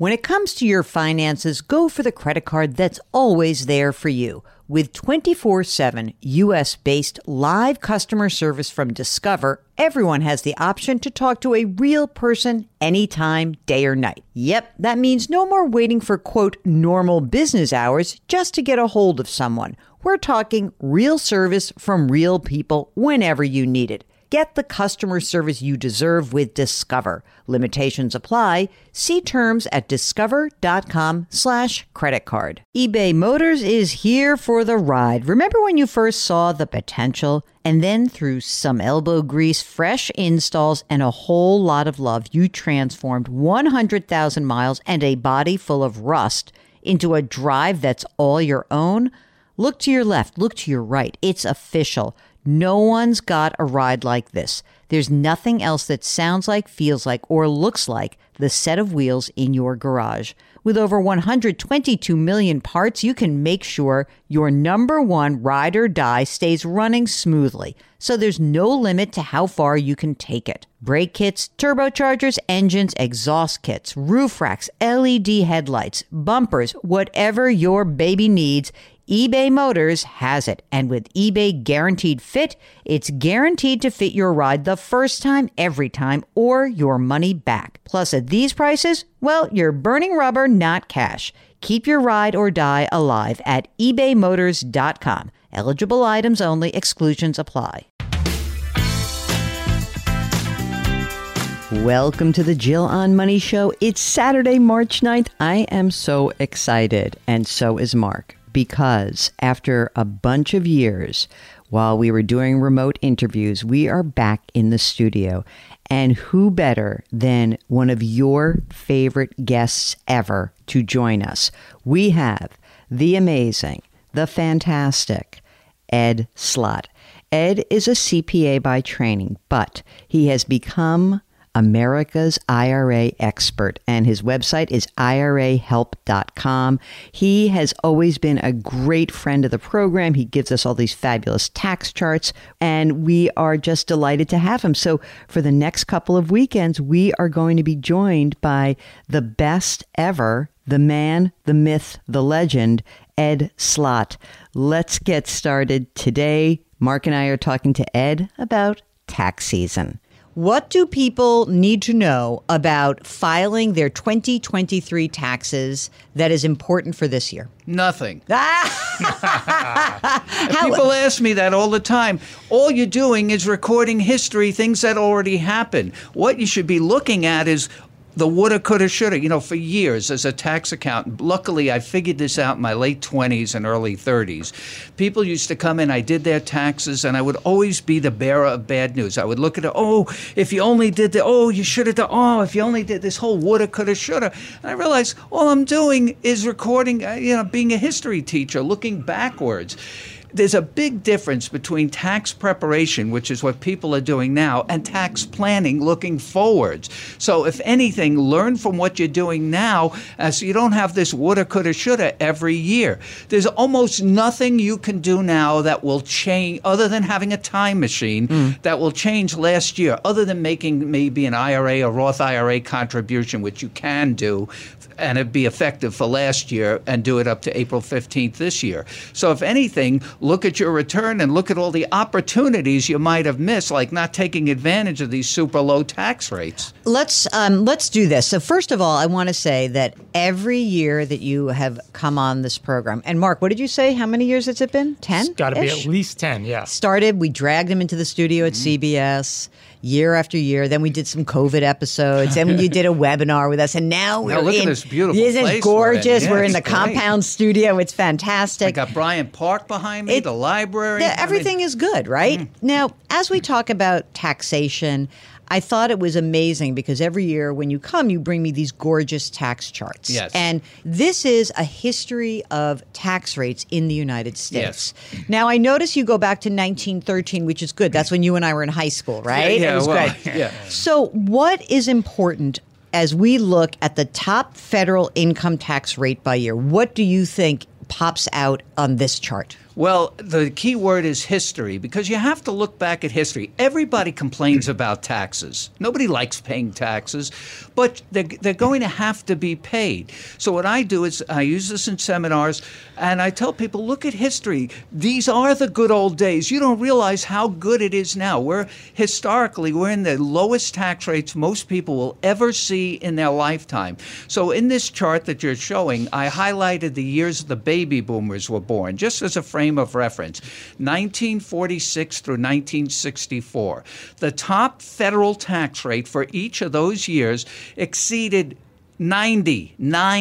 When it comes to your finances, go for the credit card that's always there for you. With 24/7 U.S.-based live customer service from Discover, everyone has the option to talk to a real person anytime, day or night. Yep, that means no more waiting for, quote, normal business hours just to get a hold of someone. We're talking real service from real people whenever you need it. Get the customer service you deserve with Discover. Limitations apply. See terms at discover.com/credit card. eBay Motors is here for the ride. Remember when you first saw the potential? And then through some elbow grease, fresh installs, and a whole lot of love, you transformed 100,000 miles and a body full of rust into a drive that's all your own? Look to your left. Look to your right. It's official. No one's got a ride like this. There's nothing else that sounds like, feels like, or looks like the set of wheels in your garage. With over 122 million parts, you can make sure your number one ride or die stays running smoothly, so there's no limit to how far you can take it. Brake kits, turbochargers, engines, exhaust kits, roof racks, LED headlights, bumpers, whatever your baby needs, eBay Motors has it. And with eBay Guaranteed Fit, it's guaranteed to fit your ride the first time, every time, or your money back. Plus, at these prices, well, you're burning rubber, not cash. Keep your ride or die alive at ebaymotors.com. Eligible items only. Exclusions apply. Welcome to the Jill on Money Show. It's Saturday, March 9th. I am so excited, and so is Mark. Because after a bunch of years, while we were doing remote interviews, we are back in the studio. And who better than one of your favorite guests ever to join us? We have the amazing, the fantastic Ed Slott. Ed is a CPA by training, but he has become America's IRA expert, and his website is irahelp.com. He has always been a great friend of the program. He gives us all these fabulous tax charts, and we are just delighted to have him. So for the next couple of weekends, we are going to be joined by the best ever, the man, the myth, the legend, Ed Slott. Let's get started. Today, Mark and I are talking to Ed about tax season. What do people need to know about filing their 2023 taxes that is important for this year? Nothing. People ask me that all the time. All you're doing is recording history, things that already happened. What you should be looking at is the woulda, coulda, shoulda. You know, for years as a tax accountant, luckily I figured this out in my late 20s and early 30s. People used to come in, I did their taxes, and I would always be the bearer of bad news. I would look at it, oh, if you only did the, oh, you should have done, oh, if you only did this whole woulda, coulda, shoulda. And I realized all I'm doing is recording, being a history teacher, looking backwards. There's a big difference between tax preparation, which is what people are doing now, and tax planning looking forwards. So if anything, learn from what you're doing now so you don't have this woulda, coulda, shoulda every year. There's almost nothing you can do now that will change, other than having a time machine, that will change last year, other than making maybe an IRA or Roth IRA contribution, which you can do, and it'd be effective for last year, and do it up to April 15th this year. So if anything, look at your return and look at all the opportunities you might have missed, like not taking advantage of these super low tax rates. Let's do this. So first of all, I want to say that every year that you have come on this program, and Mark, what did you say? How many years has it been? 10? It's got to be at least 10, yeah. We dragged him into the studio at CBS year after year. Then we did some COVID episodes. Then you did a webinar with us. And now we're look at this beautiful Isn't place it gorgeous? We're in the great. compound studio. It's fantastic. I got Bryant Park behind me, the library. Everything is good, right? Now, as we talk about taxation, I thought it was amazing because every year when you come, you bring me these gorgeous tax charts. Yes. And this is a history of tax rates in the United States. Yes. Now, I notice you go back to 1913, which is good. That's when you and I were in high school, right? Yeah, it was good. Yeah. So what is important as we look at the top federal income tax rate by year? What do you think pops out on this chart? Well, the key word is history, because you have to look back at history. Everybody complains about taxes. Nobody likes paying taxes, but they're going to have to be paid. So what I do is I use this in seminars, and I tell people, look at history. These are the good old days. You don't realize how good it is now. We're in the lowest tax rates most people will ever see in their lifetime. So in this chart that you're showing, I highlighted the years the baby boomers were born, just as a frame of reference, 1946 through 1964. The top federal tax rate for each of those years exceeded 90%,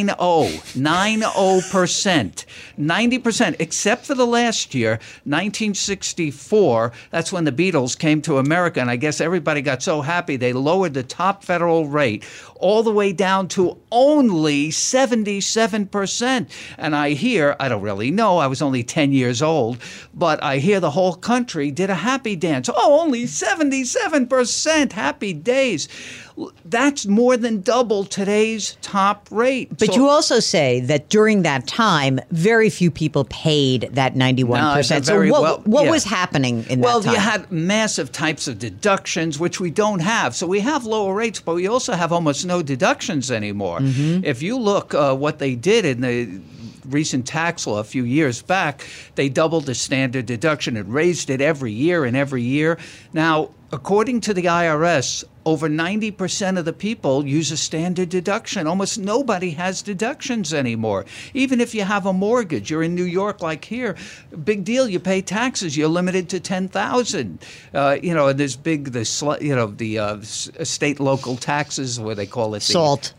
90%, except for the last year, 1964. That's when the Beatles came to America, and I guess everybody got so happy they lowered the top federal rate all the way down to only 77%. And I don't really know, I was only 10 years old, but I hear the whole country did a happy dance. Oh, only 77%, happy days. That's more than double today's top rate. But you also say that during that time, very few people paid that 91%. So what was happening in that time? Well, you had massive types of deductions, which we don't have. So we have lower rates, but we also have almost no deductions anymore. Mm-hmm. If you look what they did in the recent tax law a few years back, they doubled the standard deduction and raised it every year and every year. Now, according to the IRS, over 90% of the people use a standard deduction. Almost nobody has deductions anymore. Even if you have a mortgage, you're in New York like here, big deal, you pay taxes, you're limited to $10,000. And there's the state local taxes, where they call it SALT.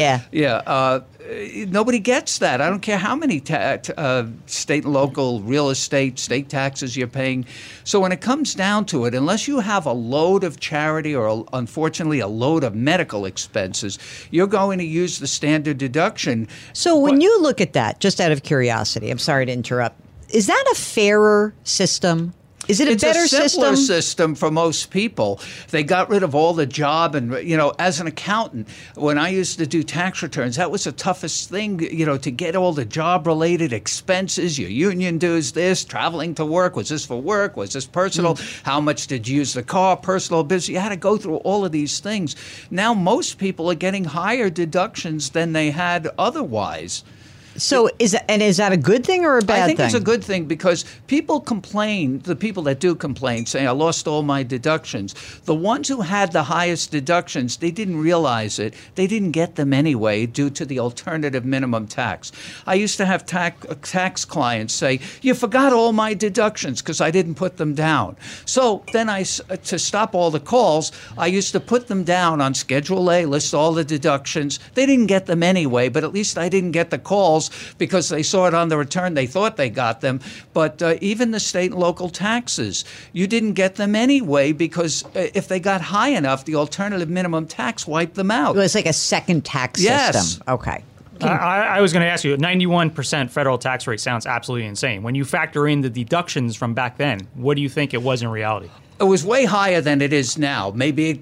Nobody gets that. I don't care how many state and local real estate, state taxes you're paying. So when it comes down to it, unless you have a load of charity or, unfortunately, a load of medical expenses, you're going to use the standard deduction. So when you look at that, just out of curiosity, I'm sorry to interrupt, is that a fairer system? Is it a better system? It's a simpler system for most people. They got rid of all the job and, as an accountant, when I used to do tax returns, that was the toughest thing, to get all the job-related expenses, your union dues, this, traveling to work. Was this for work? Was this personal? How much did you use the car? Personal, business? You had to go through all of these things. Now most people are getting higher deductions than they had otherwise. So is that a good thing or a bad thing? I think it's a good thing, because people complain, the people that do complain, saying, I lost all my deductions. The ones who had the highest deductions, they didn't realize it. They didn't get them anyway due to the alternative minimum tax. I used to have tax clients say, you forgot all my deductions because I didn't put them down. So then to stop all the calls, I used to put them down on Schedule A, list all the deductions. They didn't get them anyway, but at least I didn't get the calls because they saw it on the return. They thought they got them. But even the state and local taxes, you didn't get them anyway, because if they got high enough, the alternative minimum tax wiped them out. It was like a second tax system. Okay. I was going to ask you, 91% federal tax rate sounds absolutely insane. When you factor in the deductions from back then, what do you think it was in reality? It was way higher than it is now.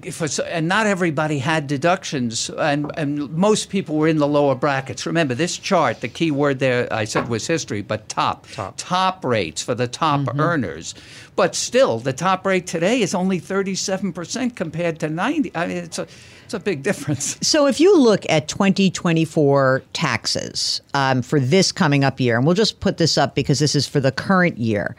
And not everybody had deductions, and most people were in the lower brackets. Remember, this chart, the key word there I said was history, but top rates for the top earners. But still, the top rate today is only 37% compared to 90. I mean, it's a big difference. So if you look at 2024 taxes for this coming up year, and we'll just put this up because this is for the current year,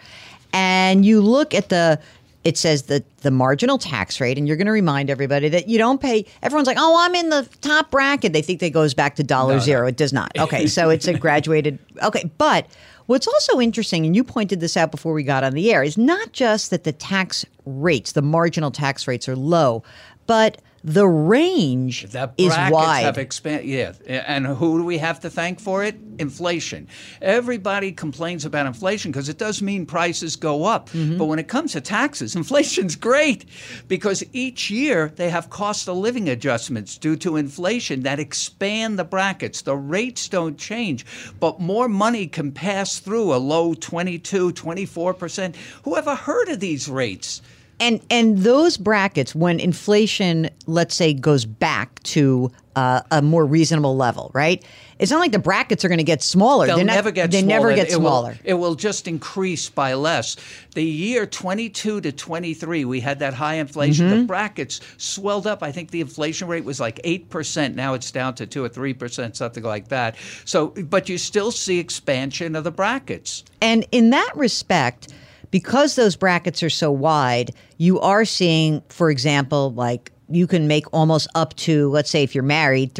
and you look at it says that the marginal tax rate, and you're going to remind everybody that you don't pay. Everyone's like, oh, I'm in the top bracket. They think that goes back to $0. No. It does not. Okay, so it's a graduated. Okay, but what's also interesting, and you pointed this out before we got on the air, is not just that the tax rates, the marginal tax rates are low, but the range is wide. Have expanded, and who do we have to thank for it? Inflation. Everybody complains about inflation because it does mean prices go up. Mm-hmm. But when it comes to taxes, inflation's great, because each year they have cost of living adjustments due to inflation that expand the brackets. The rates don't change, but more money can pass through a low 22, 24%. Who ever heard of these rates? And those brackets, when inflation, let's say, goes back to a more reasonable level, right? It's not like the brackets are going to get smaller. They'll never get smaller. They never get smaller. It will just increase by less. The year 22 to 23, we had that high inflation. The brackets swelled up. I think the inflation rate was like 8%. Now it's down to 2 or 3%, something like that. So, but you still see expansion of the brackets. And in that respect, because those brackets are so wide, you are seeing, for example, like you can make almost up to, let's say if you're married,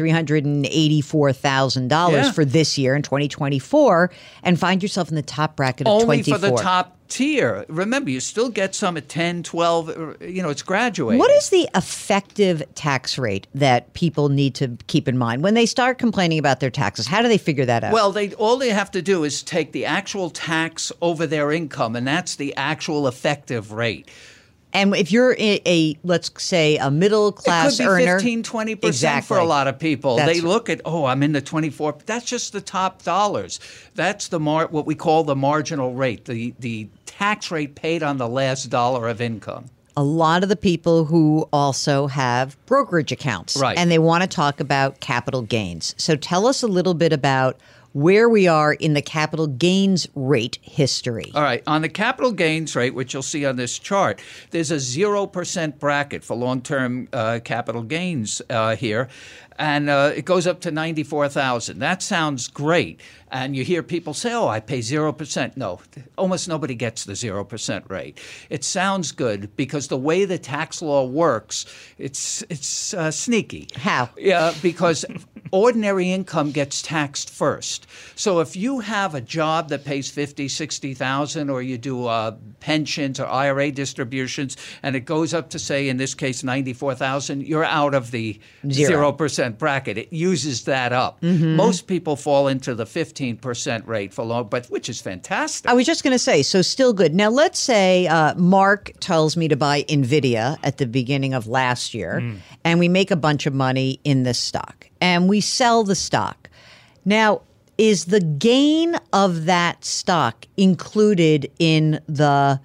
$384,000 for this year in 2024 and find yourself in the top bracket of Only 24. for the top tier. Remember, you still get some at 10, 12, it's graduating. What is the effective tax rate that people need to keep in mind when they start complaining about their taxes? How do they figure that out? Well, all they have to do is take the actual tax over their income, and that's the actual effective rate. And if you're let's say, a middle class earner, it could be 15, 20% for a lot of people. They look at, I'm in the 24. That's just the top dollars. That's what we call the marginal rate, the tax rate paid on the last dollar of income. A lot of the people who also have brokerage accounts, right, and they want to talk about capital gains. So tell us a little bit about where we are in the capital gains rate history. All right. On the capital gains rate, which you'll see on this chart, there's a 0% bracket for long-term capital gains here. And it goes up to $94,000. That sounds great. And you hear people say, I pay 0%. No, almost nobody gets the 0% rate. It sounds good because the way the tax law works, it's sneaky. How? Yeah, because ordinary income gets taxed first. So if you have a job that pays $50,000, $60,000, or you do pensions or IRA distributions, and it goes up to, say, in this case, $94,000, you're out of the 0% bracket. It uses that up. Most people fall into the 15% rate for long, but which is fantastic. I was just going to say, so still good. Now, let's say Mark tells me to buy NVIDIA at the beginning of last year, and we make a bunch of money in this stock, and we sell the stock. Now, is the gain of that stock included in the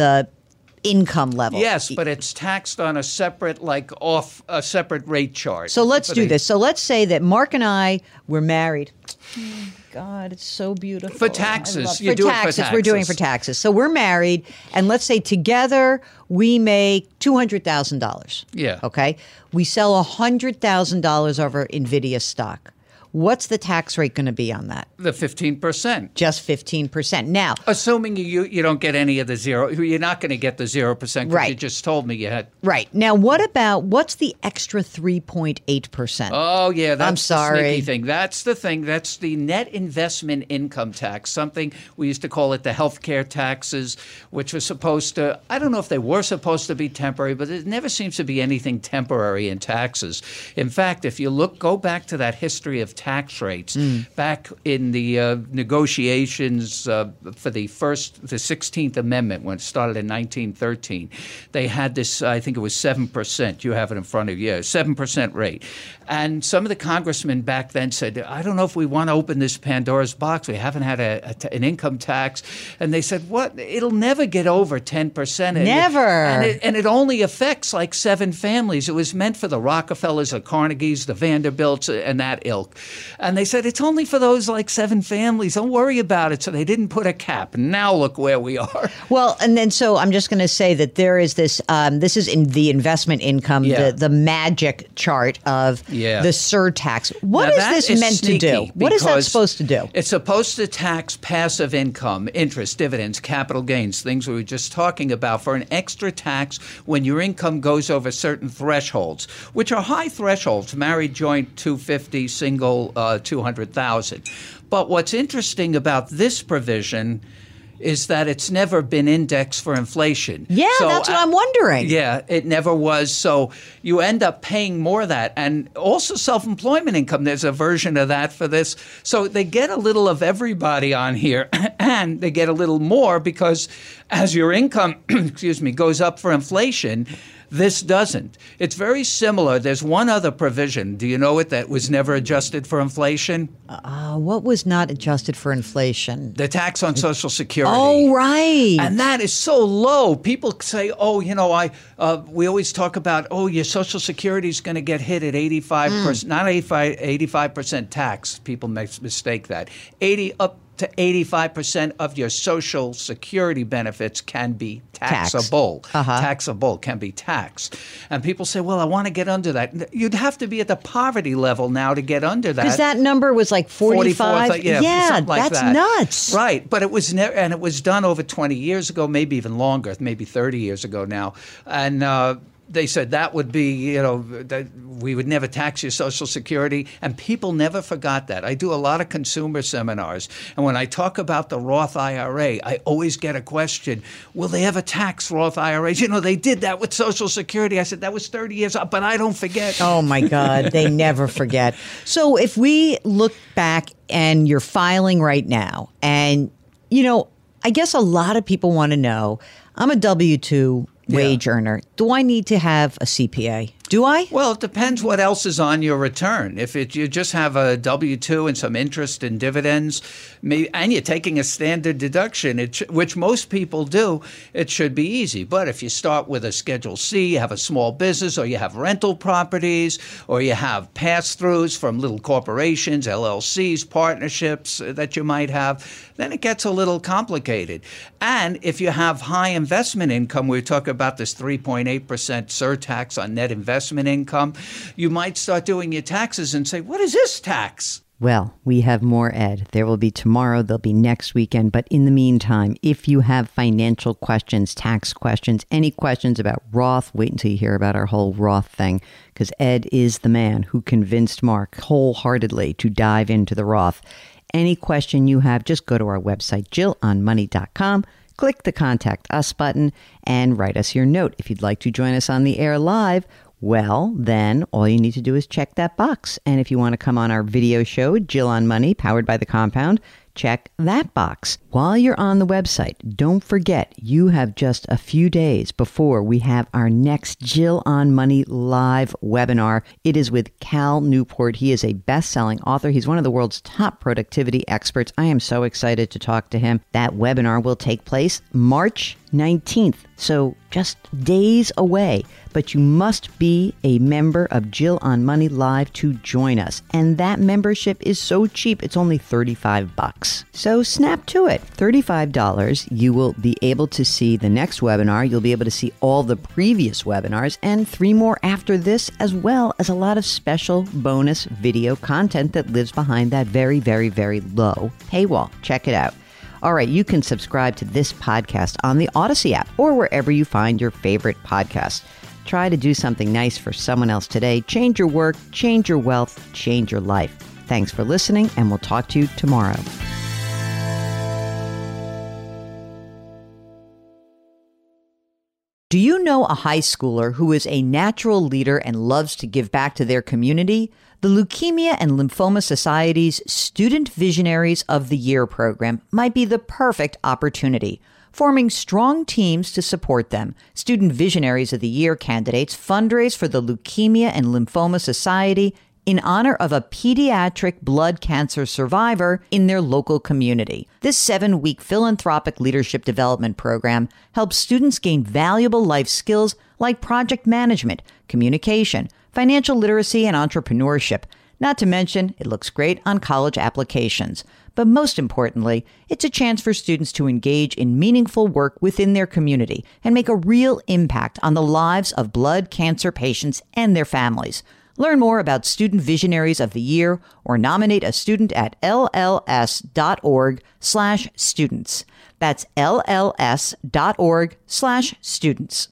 income level? Yes, but it's taxed on a separate, separate rate chart. So let's do this. So let's say that Mark and I were married. Oh, God, it's so beautiful. For taxes. We're doing for taxes. So we're married, and let's say together we make $200,000. Yeah. Okay? We sell $100,000 over NVIDIA stock. What's the tax rate going to be on that? The 15%. Just 15%. Now, assuming you don't get any of the zero, you're not going to get the 0% because you just told me you had. Right. Now, what's the extra 3.8%? Oh, yeah, that's the sneaky thing. That's the thing. That's the net investment income tax, something we used to call it the healthcare taxes, which was supposed to, I don't know if they were supposed to be temporary, but it never seems to be anything temporary in taxes. In fact, if you go back to that history of tax rates, back in the negotiations for the 16th Amendment, when it started in 1913, they had this, I think it was 7%. You have it in front of you, 7% rate. And some of the congressmen back then said, I don't know if we want to open this Pandora's box. We haven't had an income tax. And they said, what? It'll never get over 10%. Never. And it only affects like 7 families. It was meant for the Rockefellers, the Carnegies, the Vanderbilts, and that ilk. And they said, it's only for those like 7 families. Don't worry about it. So they didn't put a cap. Now look where we are. Well, and then so I'm just going to say that there is this, this is in the investment income, the magic chart of the surtax. What is this meant to do? What is that supposed to do? It's supposed to tax passive income, interest, dividends, capital gains, things we were just talking about, for an extra tax when your income goes over certain thresholds, which are high thresholds: married, joint, 250, single, 200,000. But what's interesting about this provision is that it's never been indexed for inflation. Yeah, so, that's what I'm wondering. Yeah, it never was. So you end up paying more of that. And also self-employment income, there's a version of that for this. So they get a little of everybody on here, and they get a little more because as your income, goes up for inflation, This doesn't. It's very similar. There's one other provision. Do you know it that was never adjusted for inflation? What was not adjusted for inflation? The tax on Social Security. Oh, right. And that is so low. People say, we always talk about, your Social Security is going to get hit at 85%, not 85% tax. People mistake that. Up to 85% of your Social Security benefits can be taxable. Taxable, can be taxed. And people say, well, I want to get under that. You'd have to be at the poverty level now to get under that. Because that number was like 45. Yeah, that's nuts. Right, but it was and it was done over 20 years ago, maybe even longer, maybe 30 years ago now. And they said that would be, that we would never tax your Social Security. And people never forgot that. I do a lot of consumer seminars. And when I talk about the Roth IRA, I always get a question, will they ever tax Roth IRAs? They did that with Social Security. I said, that was 30 years up, but I don't forget. Oh, my God. They never forget. So if we look back and you're filing right now, and, I guess a lot of people want to know, I'm a W-2 wage earner. Do I need to have a CPA? Do I? Well, it depends what else is on your return. If you just have a W-2 and some interest and dividends, and you're taking a standard deduction, which most people do, it should be easy. But if you start with a Schedule C, you have a small business, or you have rental properties, or you have pass-throughs from little corporations, LLCs, partnerships that you might have, then it gets a little complicated. And if you have high investment income, we talk about this 3.8% surtax on net investment income, you might start doing your taxes and say, what is this tax? Well, we have more, Ed. There will be tomorrow, there'll be next weekend. But in the meantime, if you have financial questions, tax questions, any questions about Roth, wait until you hear about our whole Roth thing, because Ed is the man who convinced Mark wholeheartedly to dive into the Roth. Any question you have, just go to our website, JillOnMoney.com. Click the Contact Us button and write us your note. If you'd like to join us on the air live, well, then all you need to do is check that box. And if you want to come on our video show, Jill on Money, powered by The Compound, check that box. While you're on the website, don't forget you have just a few days before we have our next Jill on Money live webinar. It is with Cal Newport. He is a best-selling author. He's one of the world's top productivity experts. I am so excited to talk to him. That webinar will take place March 19th, so just days away. But you must be a member of Jill on Money Live to join us. And that membership is so cheap, it's only $35. So snap to it. $35, you will be able to see the next webinar. You'll be able to see all the previous webinars and 3 more after this, as well as a lot of special bonus video content that lives behind that very, very, very low paywall. Check it out. All right, you can subscribe to this podcast on the Odyssey app or wherever you find your favorite podcast. Try to do something nice for someone else today. Change your work, change your wealth, change your life. Thanks for listening, and we'll talk to you tomorrow. Do you know a high schooler who is a natural leader and loves to give back to their community? The Leukemia and Lymphoma Society's Student Visionaries of the Year program might be the perfect opportunity. Forming strong teams to support them, Student Visionaries of the Year candidates fundraise for the Leukemia and Lymphoma Society in honor of a pediatric blood cancer survivor in their local community. This 7-week philanthropic leadership development program helps students gain valuable life skills like project management, communication, financial literacy, and entrepreneurship. Not to mention, it looks great on college applications. But most importantly, it's a chance for students to engage in meaningful work within their community and make a real impact on the lives of blood cancer patients and their families. Learn more about Student Visionaries of the Year or nominate a student at lls.org/students. That's lls.org/students.